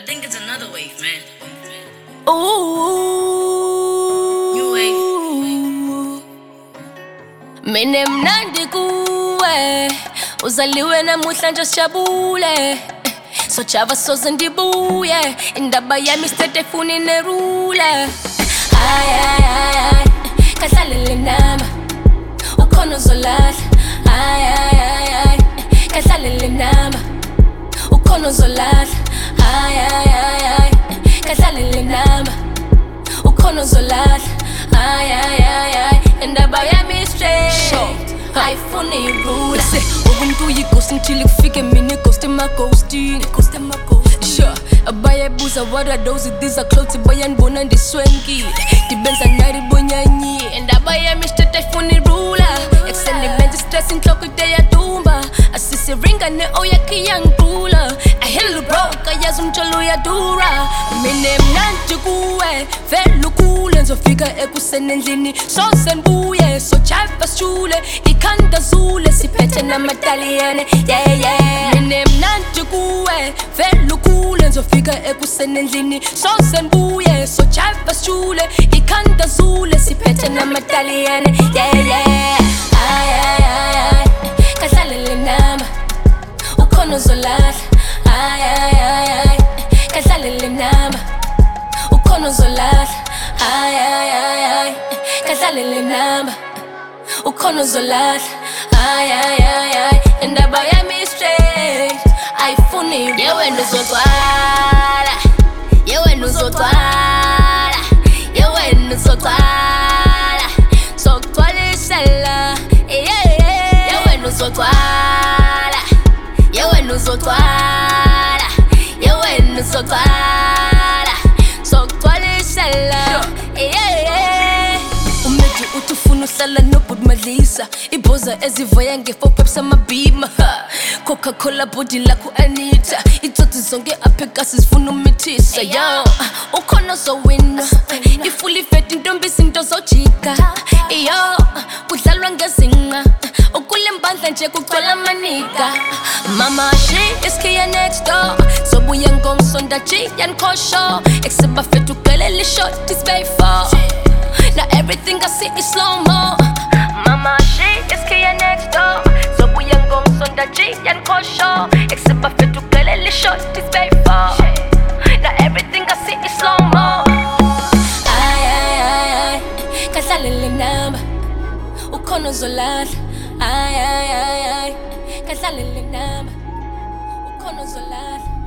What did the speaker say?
think it's another wave, man. Ooh, New wave. Mine mnandi kuwe uzaliwe namuhla nje sijabule sochava soze ndibuye indaba yami sithethe funa inerule ay ay ay ay kahlalele nama ukhona uzolala ay ay ay ay kahlalele nama ukhona uzolala ay ay ay ay kahlalele nama ukhona uzolala ay ay ay ay indaba yami straight ayifuni irule ubuntu yighost ngithile kufike mina ighost emaghostini sure abayebuza what are those these are clothes bayanibona ndiswenkile ndibenza nari bonyanyi indaba yami straight ayifuni irule ekuseni benza stress inhloko ide yadumba asisiringa ne-oyakhi yangiqula ahelu bro kayazi umtsholo uyadura mine mnandi kuwe vele ukule nzofika ekuseni endlini soze ndibuye sochava sijule ikhanda zule siphethe namataliyane yeah yeah mine mnandi kuwe vele ukule nzofika ekuseni endlini soze ndibuye sochava sijule ikhanda zule siphethe namataliyane yeah yeah ay ay ay ay kahlalele nama ukhona uzolala ay ay ay ay kahlalele nama ukhona uzolala ay ay ay ay kahlalele nama ukhona uzolala ay ay ay ay indaba yami straight ayifuni yewe uzotwala yewe uzotwala yewe uzotwala sokutwalisela yewe uzotwala yewe uzotwala yewe uzotwala sokutwalisela umedi utufuna uhlala nobudmadlisa ibhoza ezivoya ngefopepsa amabhima Coca-Cola body lakho Anita itsotsi zonke aphekasi zifuna umithisa yo ukhona uzowina ifuli feti intombi izinto zojika yo kudlalwa ngezinqa ukule mbandla nje kugcwala amanika mama she is here next door sobuye ngomsonda G yankosho ekseba fethu ugelele short is bay for now everything I see is slow-mo mama she is here next door sobuye ngomsonda G yankosho ekseba fethu ugelele short is bay for now everything I see is slow-mo ay ay ay ay kahlalele nama ukhona uzolala ay ay ay ay kahlalele nama ukhona uzolala